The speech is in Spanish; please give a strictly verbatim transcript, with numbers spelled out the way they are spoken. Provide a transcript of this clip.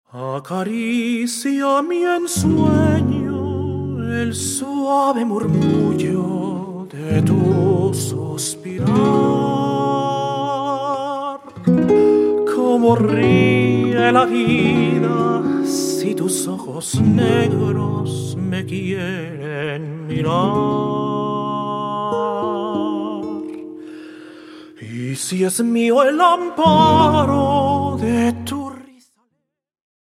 Acaricia mi ensueño el suave murmullo de tu suspirar. Como ríe la vida si tus ojos negros me quieren mirar. Y si es mío el amparo de